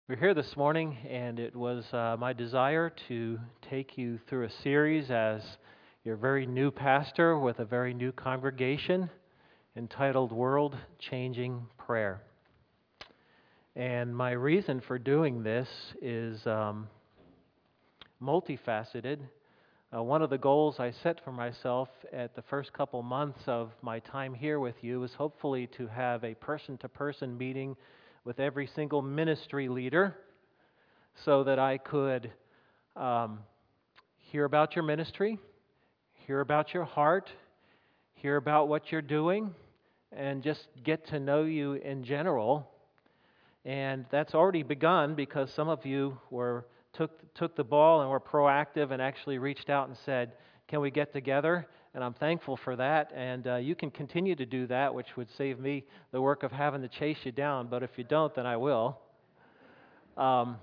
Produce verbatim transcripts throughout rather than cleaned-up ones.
We're here this morning, and it was uh, my desire to take you through a series as your very new pastor with a very new congregation entitled World Changing Prayer. And my reason for doing this is um, multifaceted. Uh, one of the goals I set for myself at the first couple months of my time here with you is hopefully to have a person-to-person meeting with every single ministry leader, so that I could um, hear about your ministry, hear about your heart, hear about what you're doing, and just get to know you in general. And that's already begun because some of you were took took the ball and were proactive and actually reached out and said, "Can we get together?" And I'm thankful for that. And uh, you can continue to do that, which would save me the work of having to chase you down. But if you don't, then I will. Um,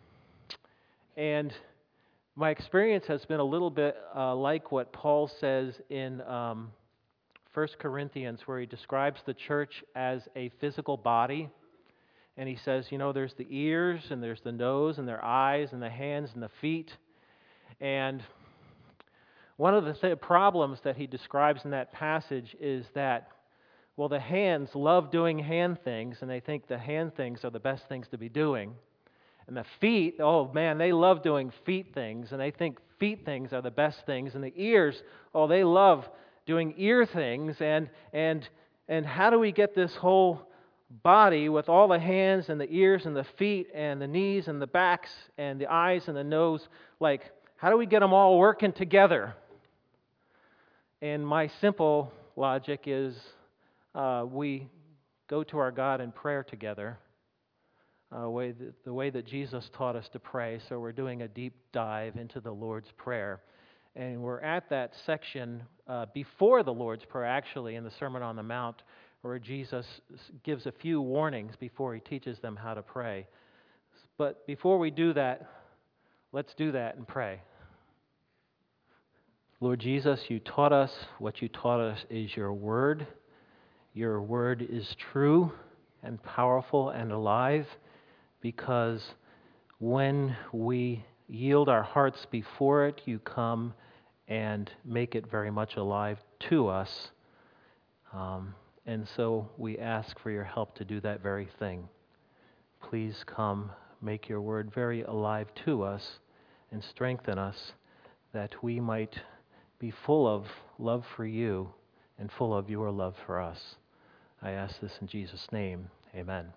and My experience has been a little bit uh, like what Paul says in um, First Corinthians, where he describes the church as a physical body. And he says, you know, there's the ears, and there's the nose, and their eyes, and the hands, and the feet. And one of the th- problems that he describes in that passage is that, well, the hands love doing hand things, and they think the hand things are the best things to be doing. And the feet, oh man, they love doing feet things, and they think feet things are the best things. And the ears, oh, they love doing ear things. And and and how do we get this whole body with all the hands and the ears and the feet and the knees and the backs and the eyes and the nose, like, how do we get them all working together? And my simple logic is uh, we go to our God in prayer together. Uh, way that, the way that Jesus taught us to pray. So we're doing a deep dive into the Lord's Prayer. And we're at that section uh, before the Lord's Prayer, actually, in the Sermon on the Mount, where Jesus gives a few warnings before he teaches them how to pray. But before we do that, let's do that and pray. Lord Jesus, you taught us. What you taught us is your word. Your word is true and powerful and alive, because when we yield our hearts before it, you come and make it very much alive to us. Um, and so we ask for your help to do that very thing. Please come, make your word very alive to us and strengthen us, that we might be full of love for you and full of your love for us. I ask this in Jesus' name. Amen.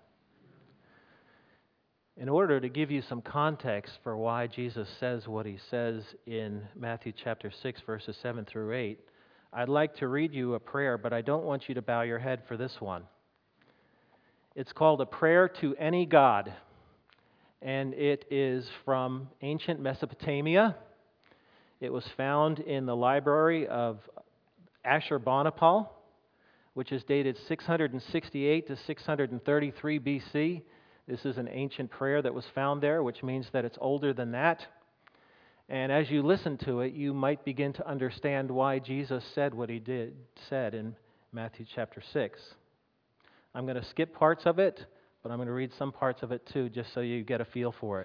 In order to give you some context for why Jesus says what he says in Matthew chapter six, verses seven through eight, I'd like to read you a prayer, but I don't want you to bow your head for this one. It's called A Prayer to Any God, and it is from ancient Mesopotamia. It was found in the library of Ashurbanipal, which is dated six hundred sixty-eight to six hundred thirty-three B C. This is an ancient prayer that was found there, which means that it's older than that. And as you listen to it, you might begin to understand why Jesus said what he did said in Matthew chapter six. I'm going to skip parts of it, but I'm going to read some parts of it too, just so you get a feel for it.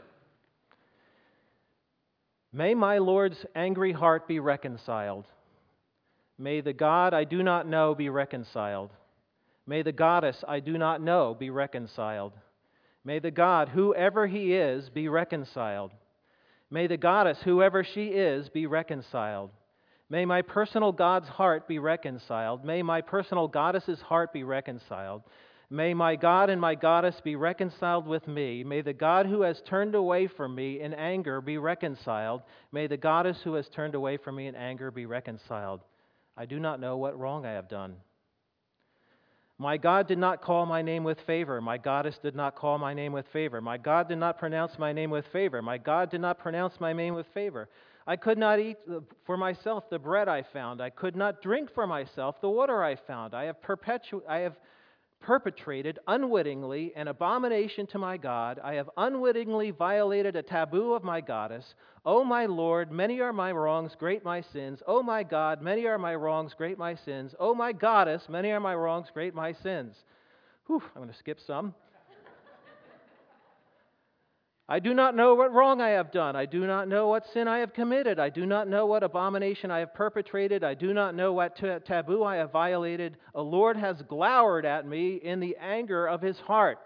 May my Lord's angry heart be reconciled. May the God I do not know be reconciled. May the goddess I do not know be reconciled. May the God, whoever he is, be reconciled. May the goddess, whoever she is, be reconciled. May my personal God's heart be reconciled. May my personal goddess's heart be reconciled. May my God and my goddess be reconciled with me. May the God who has turned away from me in anger be reconciled. May the goddess who has turned away from me in anger be reconciled. I do not know what wrong I have done. My God did not call my name with favor. My goddess did not call my name with favor. My God did not pronounce my name with favor. My God did not pronounce my name with favor. I could not eat for myself the bread I found. I could not drink for myself the water I found. I have perpetu- I have perpetrated unwittingly an abomination to my God. I have unwittingly violated a taboo of my goddess. O my Lord, many are my wrongs, great my sins. O my God, many are my wrongs, great my sins. O my goddess, many are my wrongs, great my sins. Whew, I'm going to skip some. I do not know what wrong I have done. I do not know what sin I have committed. I do not know what abomination I have perpetrated. I do not know what t- taboo I have violated. The Lord has glowered at me in the anger of his heart.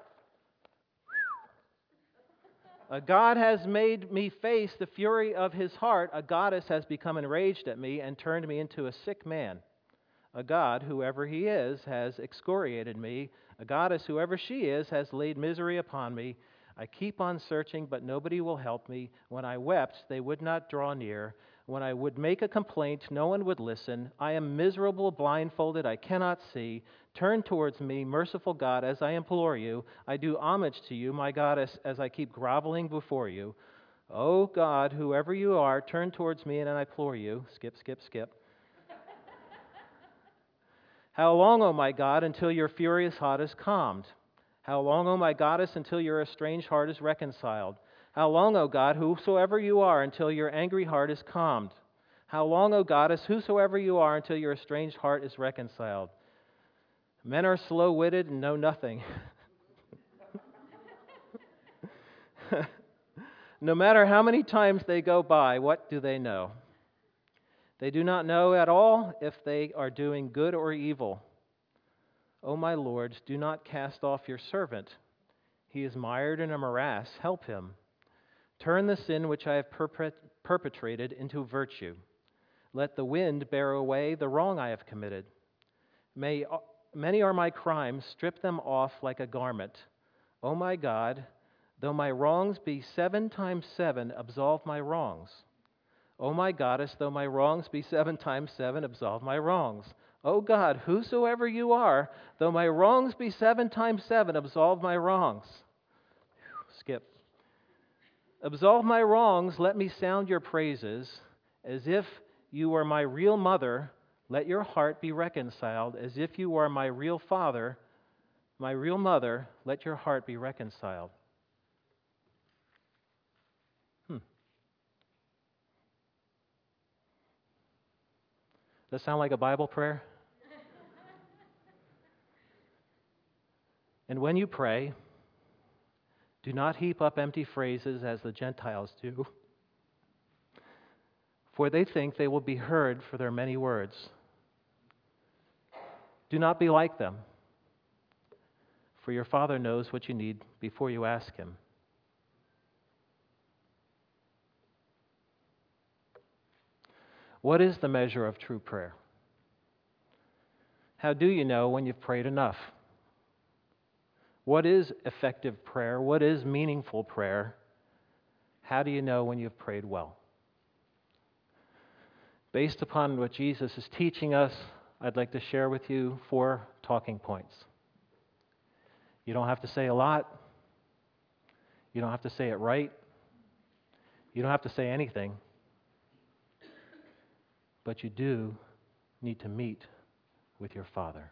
A God has made me face the fury of his heart. A goddess has become enraged at me and turned me into a sick man. A god, whoever he is, has excoriated me. A goddess, whoever she is, has laid misery upon me. I keep on searching, but nobody will help me. When I wept, they would not draw near. When I would make a complaint, no one would listen. I am miserable, blindfolded, I cannot see. Turn towards me, merciful God, as I implore you. I do homage to you, my goddess, as I keep groveling before you. O God, whoever you are, turn towards me, and I implore you. Skip, skip, skip. How long, O my God, until your furious heart is calmed? How long, O my goddess, until your estranged heart is reconciled? How long, O God, whosoever you are, until your angry heart is calmed? How long, O goddess, whosoever you are, until your estranged heart is reconciled? Men are slow-witted and know nothing. No matter how many times they go by, what do they know? They do not know at all if they are doing good or evil. O my Lord, do not cast off your servant. He is mired in a morass. Help him. Turn the sin which I have perpet- perpetrated into virtue. Let the wind bear away the wrong I have committed. May, many are my crimes. Strip them off like a garment. O my God, though my wrongs be seven times seven, absolve my wrongs. O my goddess, though my wrongs be seven times seven, absolve my wrongs. O God, whosoever you are, though my wrongs be seven times seven, absolve my wrongs. Skip. Absolve my wrongs, let me sound your praises. As if you were my real mother, let your heart be reconciled. As if you were my real father, my real mother, let your heart be reconciled. Hmm. Does that sound like a Bible prayer? And when you pray, do not heap up empty phrases as the Gentiles do, for they think they will be heard for their many words. Do not be like them, for your Father knows what you need before you ask Him. What is the measure of true prayer? How do you know when you've prayed enough? What is effective prayer? What is meaningful prayer? How do you know when you've prayed well? Based upon what Jesus is teaching us, I'd like to share with you four talking points. You don't have to say a lot. You don't have to say it right. You don't have to say anything. But you do need to meet with your Father.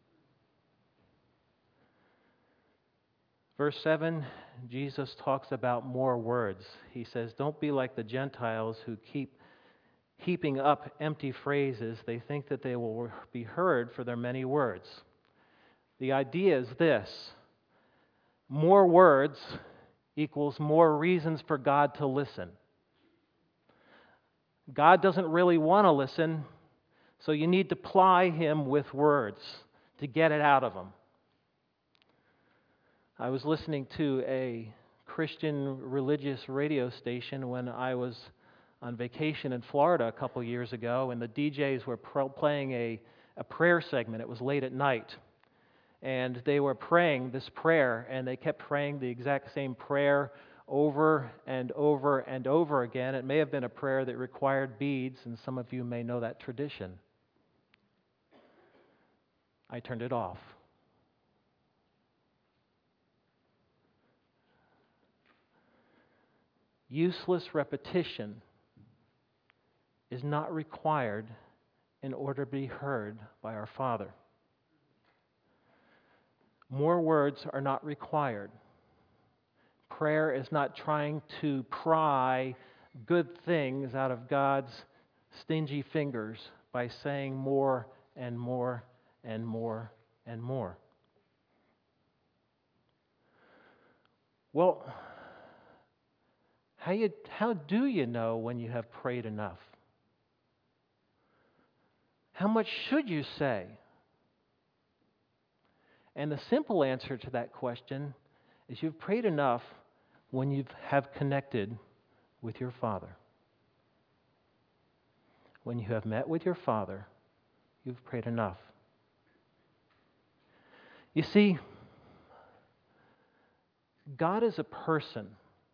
Verse seven, Jesus talks about more words. He says, don't be like the Gentiles who keep heaping up empty phrases. They think that they will be heard for their many words. The idea is this: more words equals more reasons for God to listen. God doesn't really want to listen, so you need to ply Him with words to get it out of Him. I was listening to a Christian religious radio station when I was on vacation in Florida a couple years ago, and the D Js were pro- playing a, a prayer segment. It was late at night, and they were praying this prayer, and they kept praying the exact same prayer over and over and over again. It may have been a prayer that required beads, and some of you may know that tradition. I turned it off. Useless repetition is not required in order to be heard by our Father. More words are not required. Prayer is not trying to pry good things out of God's stingy fingers by saying more and more and more and more. Well, How, you, how do you know when you have prayed enough? How much should you say? And the simple answer to that question is you've prayed enough when you have connected with your Father. When you have met with your Father, you've prayed enough. You see, God is a person.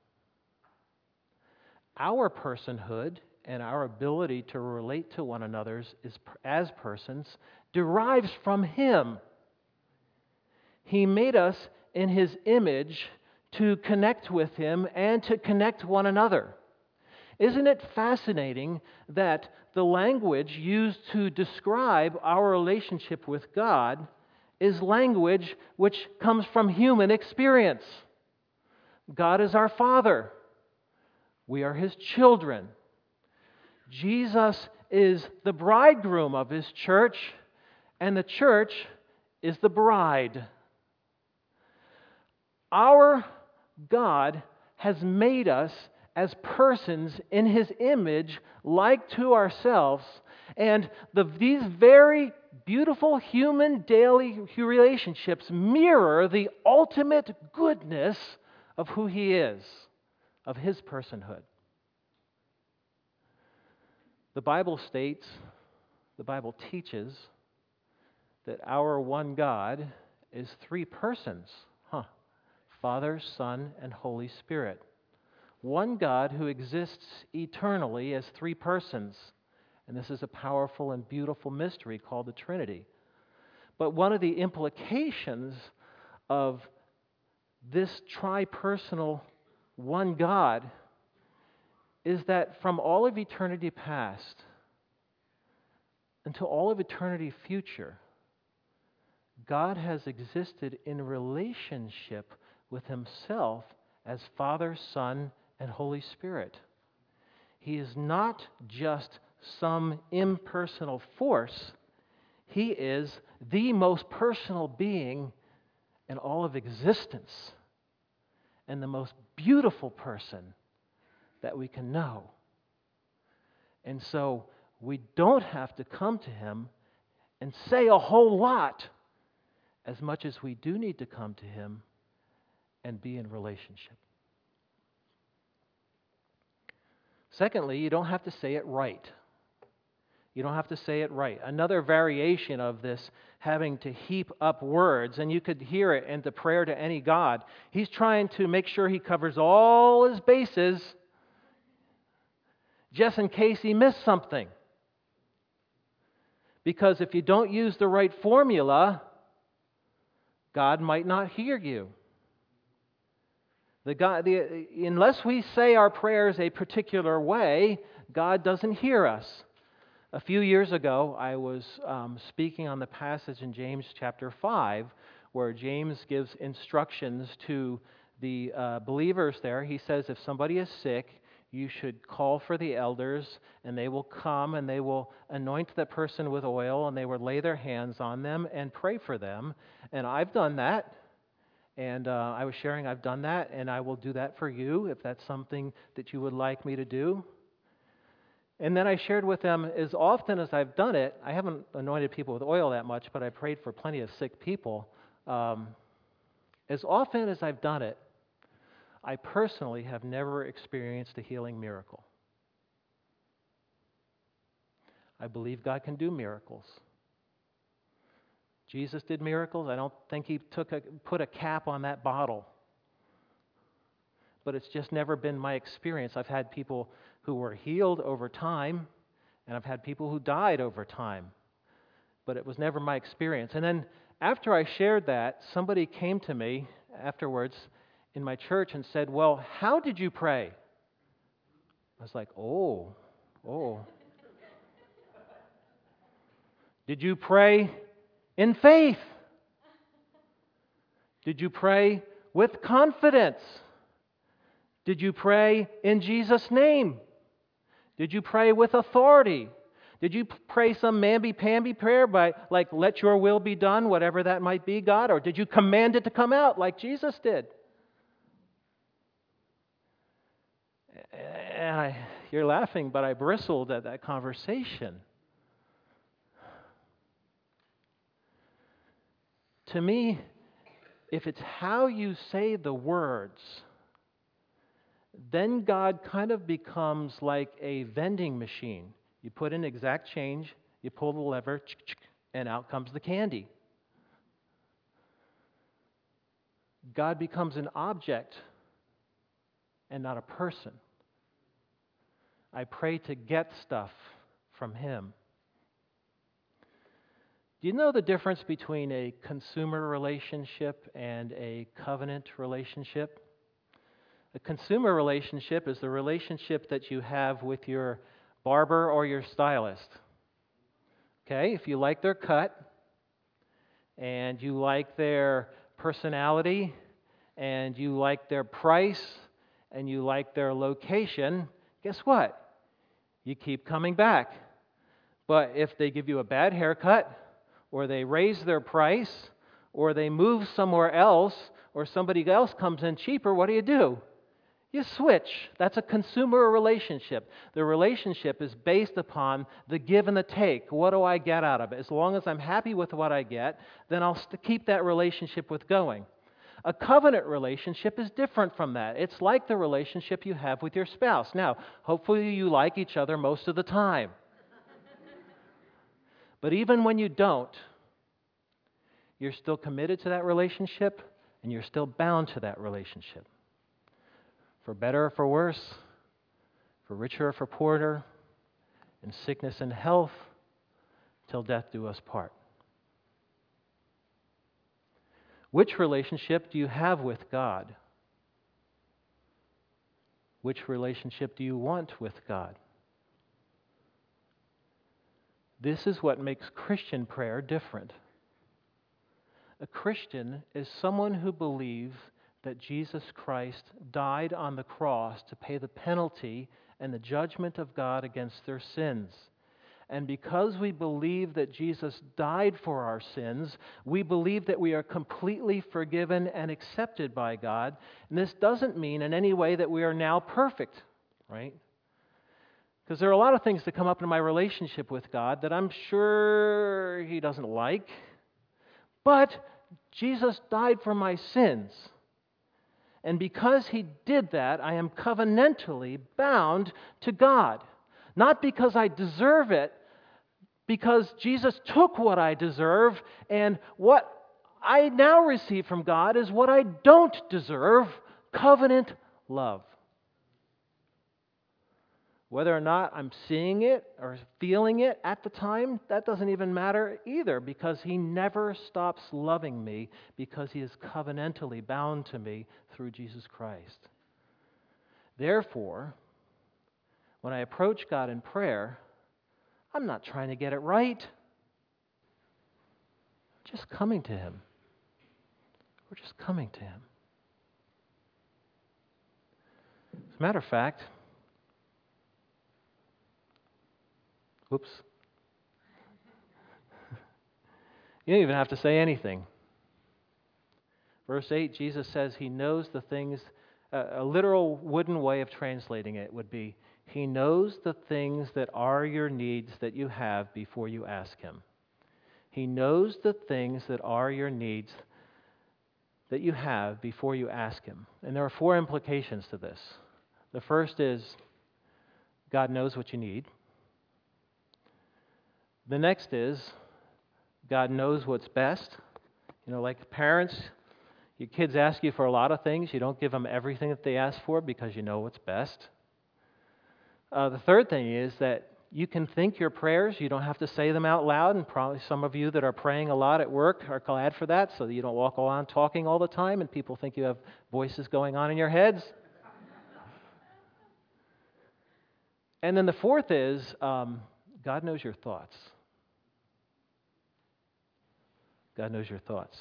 Our personhood and our ability to relate to one another is, as persons derives from Him. He made us in His image to connect with Him and to connect one another. Isn't it fascinating that the language used to describe our relationship with God is language which comes from human experience? God is our Father. We are His children. Jesus is the bridegroom of His church, and the church is the bride. Our God has made us as persons in His image, like to ourselves, and the, these very beautiful human daily relationships mirror the ultimate goodness of who He is, of His personhood. The Bible states, the Bible teaches, that our one God is three persons. Huh. Father, Son, and Holy Spirit. One God who exists eternally as three persons. And this is a powerful and beautiful mystery called the Trinity. But one of the implications of this tri-personal one God is that from all of eternity past until all of eternity future, God has existed in relationship with Himself as Father, Son, and Holy Spirit. He is not just some impersonal force. He is the most personal being in all of existence and the most beautiful person that we can know. And so we don't have to come to Him and say a whole lot as much as we do need to come to Him and be in relationship. Secondly, you don't have to say it right. You don't have to say it right. Another variation of this having to heap up words, and you could hear it in the prayer to any God. He's trying to make sure he covers all his bases just in case he missed something. Because if you don't use the right formula, God might not hear you. The God, the, unless we say our prayers a particular way, God doesn't hear us. A few years ago, I was um, speaking on the passage in James chapter five, where James gives instructions to the uh, believers there. He says, if somebody is sick, you should call for the elders, and they will come, and they will anoint that person with oil, and they will lay their hands on them and pray for them. And I've done that. And uh, I was sharing, I've done that, and I will do that for you if that's something that you would like me to do. And then I shared with them, as often as I've done it, I haven't anointed people with oil that much, but I prayed for plenty of sick people. Um, as often as I've done it, I personally have never experienced a healing miracle. I believe God can do miracles. Jesus did miracles. I don't think He took a, put a cap on that bottle. But it's just never been my experience. I've had people who were healed over time, and I've had people who died over time. But it was never my experience. And then after I shared that, somebody came to me afterwards in my church and said, well, how did you pray? I was like, oh, oh. Did you pray in faith? Did you pray with confidence? Did you pray in Jesus' name? Did you pray with authority? Did you pray some mamby-pamby prayer by, like, let your will be done, whatever that might be, God? Or did you command it to come out like Jesus did? And I, you're laughing, but I bristled at that conversation. To me, if it's how you say the words, then God kind of becomes like a vending machine. You put in exact change, you pull the lever, and out comes the candy. God becomes an object and not a person. I pray to get stuff from Him. Do you know the difference between a consumer relationship and a covenant relationship? A consumer relationship is the relationship that you have with your barber or your stylist. Okay, if you like their cut and you like their personality and you like their price and you like their location, guess what? You keep coming back. But if they give you a bad haircut, or they raise their price, or they move somewhere else, or somebody else comes in cheaper, what do you do? You switch. That's a consumer relationship. The relationship is based upon the give and the take. What do I get out of it? As long as I'm happy with what I get, then I'll st- keep that relationship with going. A covenant relationship is different from that. It's like the relationship you have with your spouse. Now, hopefully you like each other most of the time. But even when you don't, you're still committed to that relationship and you're still bound to that relationship. For better or for worse, for richer or for poorer, in sickness and health, till death do us part. Which relationship do you have with God? Which relationship do you want with God? This is what makes Christian prayer different. A Christian is someone who believes that Jesus Christ died on the cross to pay the penalty and the judgment of God against their sins. And because we believe that Jesus died for our sins, we believe that we are completely forgiven and accepted by God. And this doesn't mean in any way that we are now perfect, right? Because there are a lot of things that come up in my relationship with God that I'm sure He doesn't like. But Jesus died for my sins. And because He did that, I am covenantally bound to God. Not because I deserve it, because Jesus took what I deserve, and what I now receive from God is what I don't deserve, covenant love. Whether or not I'm seeing it or feeling it at the time, that doesn't even matter either, because He never stops loving me because He is covenantally bound to me through Jesus Christ. Therefore, when I approach God in prayer, I'm not trying to get it right. I'm just coming to Him. We're just coming to Him. As a matter of fact, Whoops. You don't even have to say anything. Verse eight, Jesus says He knows the things, uh, a literal wooden way of translating it would be, He knows the things that are your needs that you have before you ask Him. He knows the things that are your needs that you have before you ask Him. And there are four implications to this. The first is, God knows what you need. The next is, God knows what's best. You know, like parents, your kids ask you for a lot of things. You don't give them everything that they ask for because you know what's best. Uh, the third thing is that you can think your prayers. You don't have to say them out loud. And probably some of you that are praying a lot at work are glad for that, so that you don't walk around talking all the time and people think you have voices going on in your heads. And then the fourth is, um, God knows your thoughts. God knows your thoughts.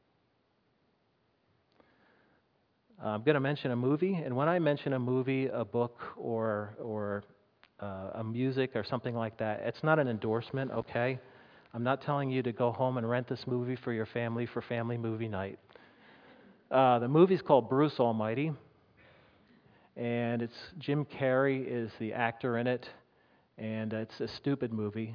Uh, I'm going to mention a movie, and when I mention a movie, a book, or or uh, a music or something like that, it's not an endorsement, okay? I'm not telling you to go home and rent this movie for your family for family movie night. Uh, the movie's called Bruce Almighty, and and it's Jim Carrey is the actor in it, and it's a stupid movie.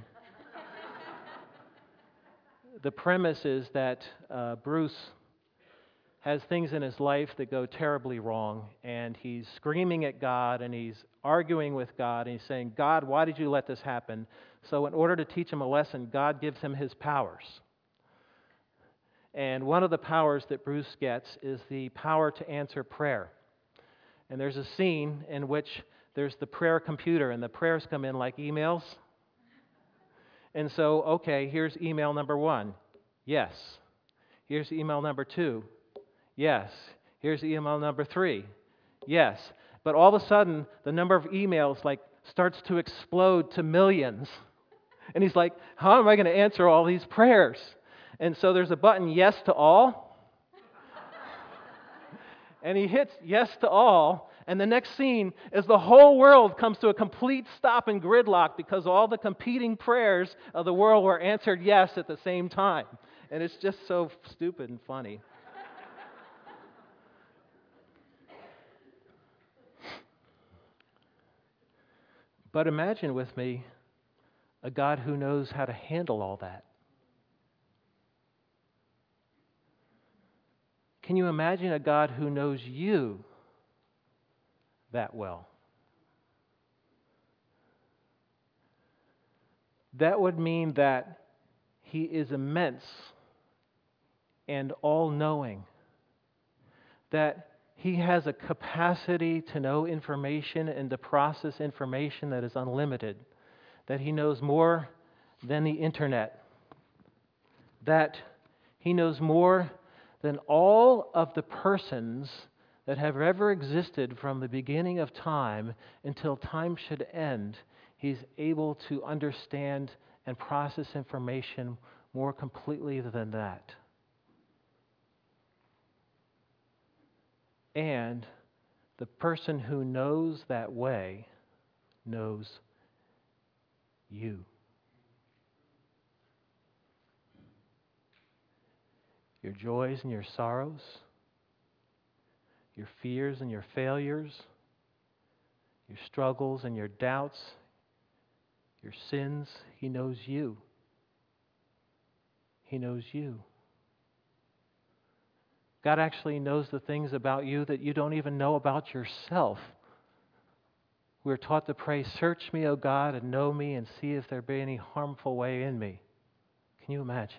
The premise is that uh, Bruce has things in his life that go terribly wrong, and he's screaming at God, and he's arguing with God, and he's saying, God, why did you let this happen? So in order to teach him a lesson, God gives him his powers. And one of the powers that Bruce gets is the power to answer prayer. And there's a scene in which there's the prayer computer, and the prayers come in like emails. And so, okay, here's email number one. Yes. Here's email number two. Yes. Here's email number three. Yes. But all of a sudden, the number of emails like starts to explode to millions. And he's like, how am I going to answer all these prayers? And so there's a button, yes to all. And he hits yes to all. And the next scene is the whole world comes to a complete stop and gridlock because all the competing prayers of the world were answered yes at the same time. And it's just so stupid and funny. But imagine with me a God who knows how to handle all that. Can you imagine a God who knows you that well? That would mean that He is immense and all-knowing, that He has a capacity to know information and to process information that is unlimited, that He knows more than the internet, that He knows more than all of the persons that have ever existed from the beginning of time until time should end. He's able to understand and process information more completely than that. And the person who knows that way knows you. Your joys and your sorrows, your fears and your failures, your struggles and your doubts, your sins. He knows you. He knows you. God actually knows the things about you that you don't even know about yourself. We're taught to pray, search me, O God, and know me, and see if there be any harmful way in me. Can you imagine?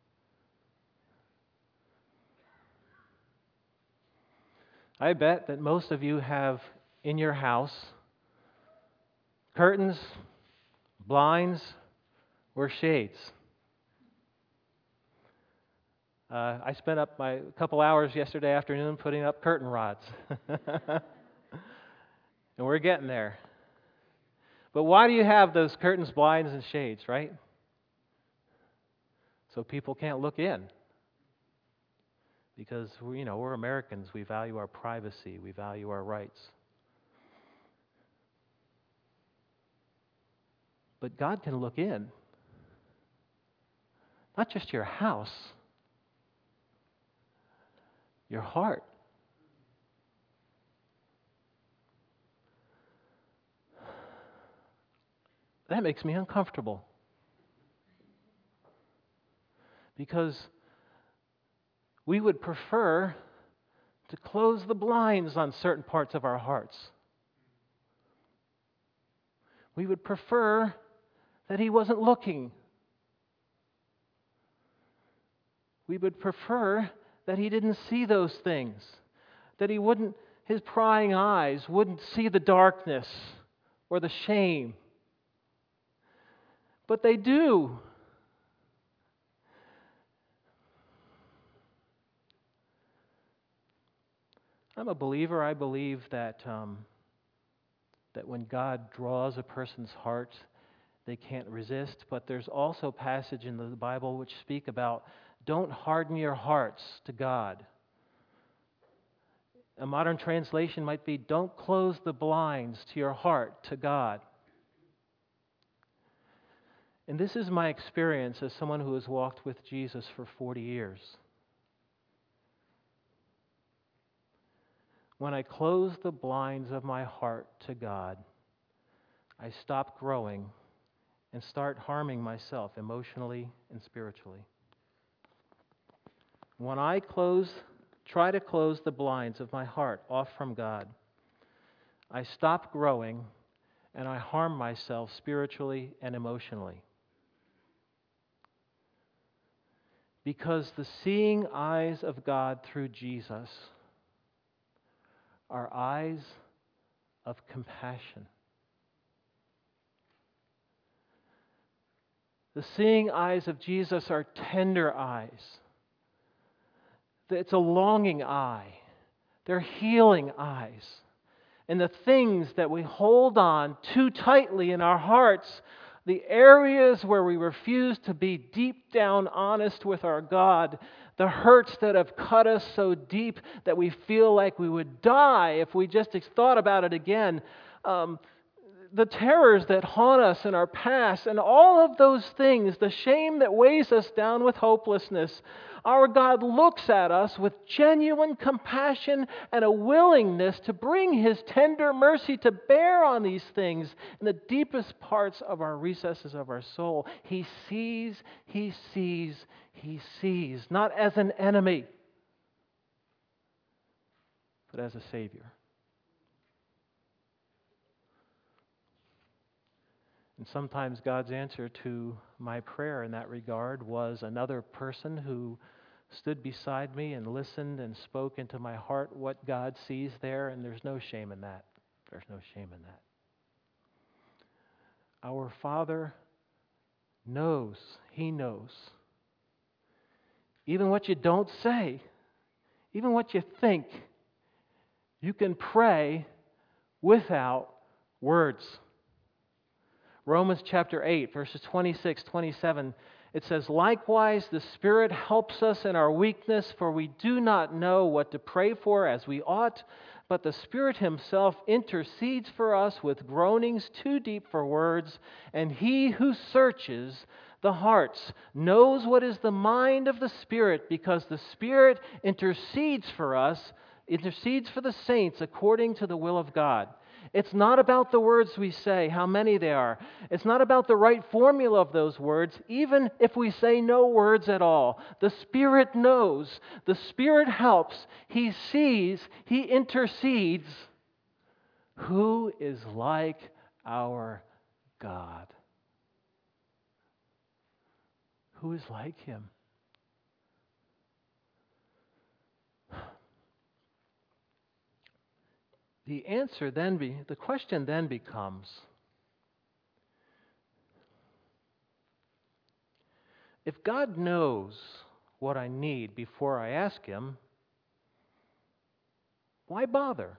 I bet that most of you have in your house curtains, blinds, or shades. Uh, I spent up my couple hours yesterday afternoon putting up curtain rods. And we're getting there. But why do you have those curtains, blinds, and shades, right? So people can't look in. Because, we, you know, we're Americans. We value our privacy. We value our rights. But God can look in. Not just your house. Your heart. That makes me uncomfortable. Because we would prefer to close the blinds on certain parts of our hearts. We would prefer that He wasn't looking. We would prefer that He didn't see those things, that He wouldn't, His prying eyes wouldn't see the darkness or the shame. But they do. I'm a believer. I believe that um, that when God draws a person's heart, they can't resist. But there's also passage in the Bible which speak about don't harden your hearts to God. A modern translation might be don't close the blinds to your heart to God. And this is my experience as someone who has walked with Jesus for forty years. When I close the blinds of my heart to God, I stop growing and start harming myself emotionally and spiritually. When I close, try to close the blinds of my heart off from God, I stop growing and I harm myself spiritually and emotionally. Because the seeing eyes of God through Jesus are eyes of compassion. The seeing eyes of Jesus are tender eyes. It's a longing eye. They're healing eyes. And the things that we hold on too tightly in our hearts, the areas where we refuse to be deep down honest with our God, the hurts that have cut us so deep that we feel like we would die if we just thought about it again, um, the terrors that haunt us in our past, and all of those things, the shame that weighs us down with hopelessness, our God looks at us with genuine compassion and a willingness to bring His tender mercy to bear on these things in the deepest parts of our recesses of our soul. He sees, He sees, He sees, not as an enemy, but as a Savior. And sometimes God's answer to my prayer in that regard was another person who stood beside me and listened and spoke into my heart what God sees there, and there's no shame in that. There's no shame in that. Our Father knows. He knows. Even what you don't say, even what you think, you can pray without words. Romans chapter eight, verses twenty-six, twenty-seven, it says, "Likewise, the Spirit helps us in our weakness, for we do not know what to pray for as we ought, but the Spirit Himself intercedes for us with groanings too deep for words, and He who searches the hearts knows what is the mind of the Spirit, because the Spirit intercedes for us, intercedes for the saints according to the will of God." It's not about the words we say, how many they are. It's not about the right formula of those words, even if we say no words at all. The Spirit knows. The Spirit helps. He sees. He intercedes. Who is like our God? Who is like Him? The answer then be, the question then becomes, if God knows what I need before I ask Him, why bother?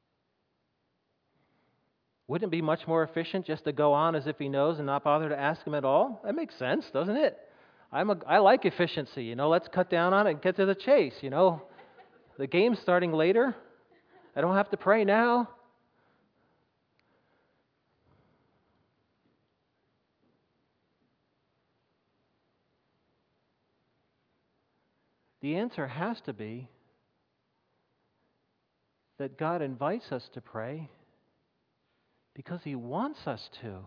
Wouldn't it be much more efficient just to go on as if He knows and not bother to ask Him at all? That makes sense, doesn't it? I'm a, I like efficiency, you know, let's cut down on it and get to the chase, you know. The game's starting later. I don't have to pray now. The answer has to be that God invites us to pray because He wants us to.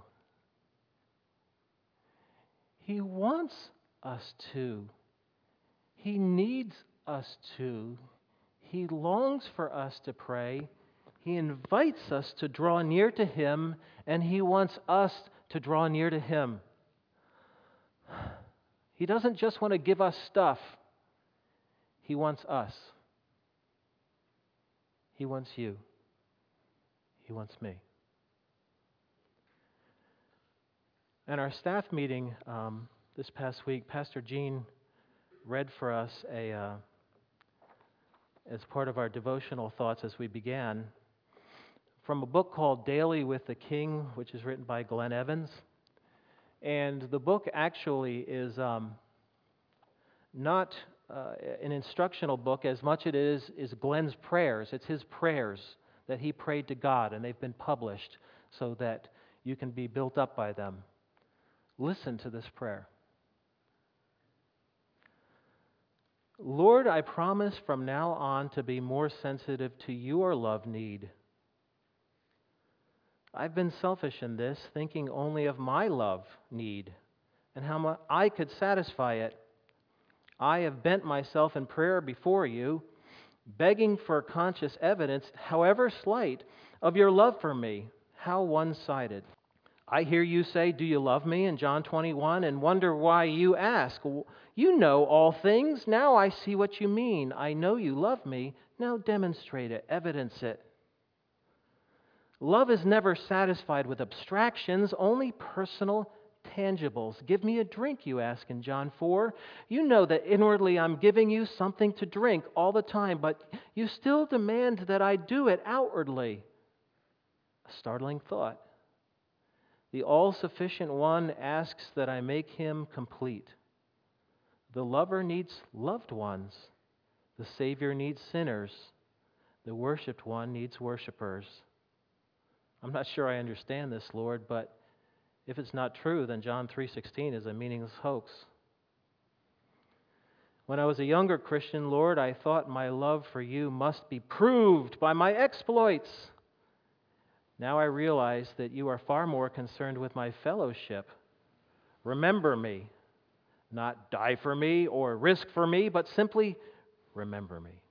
He wants us to. He needs us to. He longs for us to pray. He invites us to draw near to Him, and He wants us to draw near to Him. He doesn't just want to give us stuff. He wants us. He wants you. He wants me. At our staff meeting um, this past week, Pastor Gene read for us a, uh, as part of our devotional thoughts as we began, from a book called Daily with the King, which is written by Glenn Evans. And the book actually is um, not uh, an instructional book as much as it is, is Glenn's prayers. It's his prayers that he prayed to God, and they've been published so that you can be built up by them. Listen to this prayer. Lord, I promise from now on to be more sensitive to your love need. I've been selfish in this, thinking only of my love need and how mu- I could satisfy it. I have bent myself in prayer before you, begging for conscious evidence, however slight, of your love for me. How one-sided. I hear you say, "Do you love me?" in John twenty-one, and wonder why you ask. You know all things. Now I see what you mean. I know you love me. Now demonstrate it, evidence it. Love is never satisfied with abstractions, only personal tangibles. Give me a drink, you ask in John four. You know that inwardly I'm giving you something to drink all the time, but you still demand that I do it outwardly. A startling thought. The all-sufficient one asks that I make him complete. The lover needs loved ones. The Savior needs sinners. The worshiped one needs worshipers. I'm not sure I understand this, Lord, but if it's not true, then John three sixteen is a meaningless hoax. When I was a younger Christian, Lord, I thought my love for you must be proved by my exploits. Now I realize that you are far more concerned with my fellowship. Remember me. Not die for me or risk for me, but simply remember me.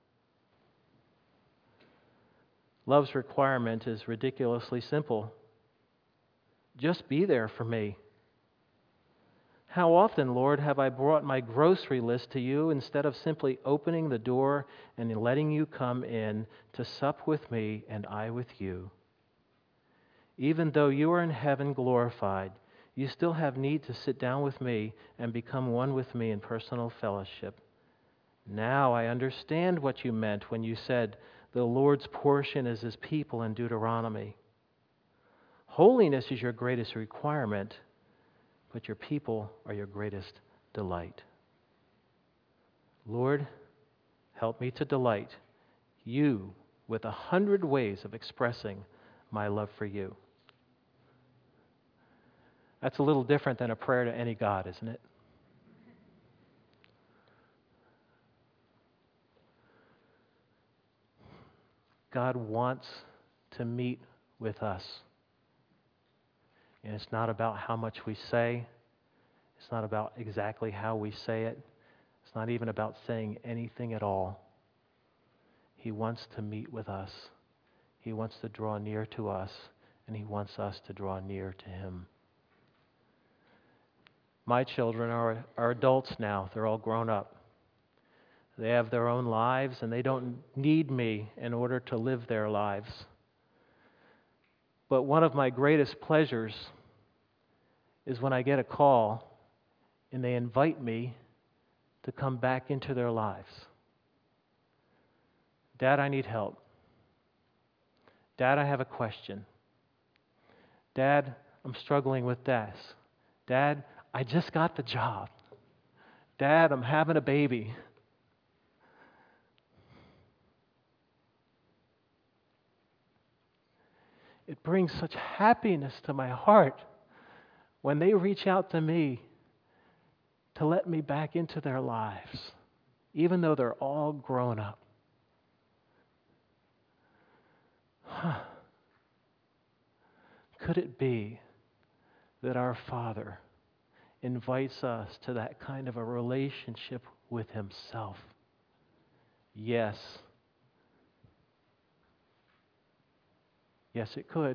Love's requirement is ridiculously simple. Just be there for me. How often, Lord, have I brought my grocery list to you instead of simply opening the door and letting you come in to sup with me and I with you? Even though you are in heaven glorified, you still have need to sit down with me and become one with me in personal fellowship. Now I understand what you meant when you said the Lord's portion is his people in Deuteronomy. Holiness is your greatest requirement, but your people are your greatest delight. Lord, help me to delight you with a hundred ways of expressing my love for you. That's a little different than a prayer to any God, isn't it? God wants to meet with us. And it's not about how much we say. It's not about exactly how we say it. It's not even about saying anything at all. He wants to meet with us. He wants to draw near to us, and he wants us to draw near to him. My children are, are adults now. They're all grown up. They have their own lives, and they don't need me in order to live their lives. But one of my greatest pleasures is when I get a call and they invite me to come back into their lives. Dad, I need help. Dad, I have a question. Dad, I'm struggling with this. Dad, I just got the job. Dad, I'm having a baby. It brings such happiness to my heart when they reach out to me to let me back into their lives, even though they're all grown up. Huh. Could it be that our Father invites us to that kind of a relationship with himself? Yes. Yes, it could.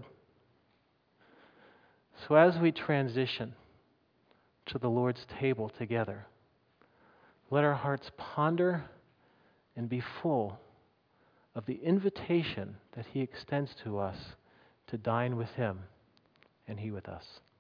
So as we transition to the Lord's table together, let our hearts ponder and be full of the invitation that he extends to us to dine with him and he with us.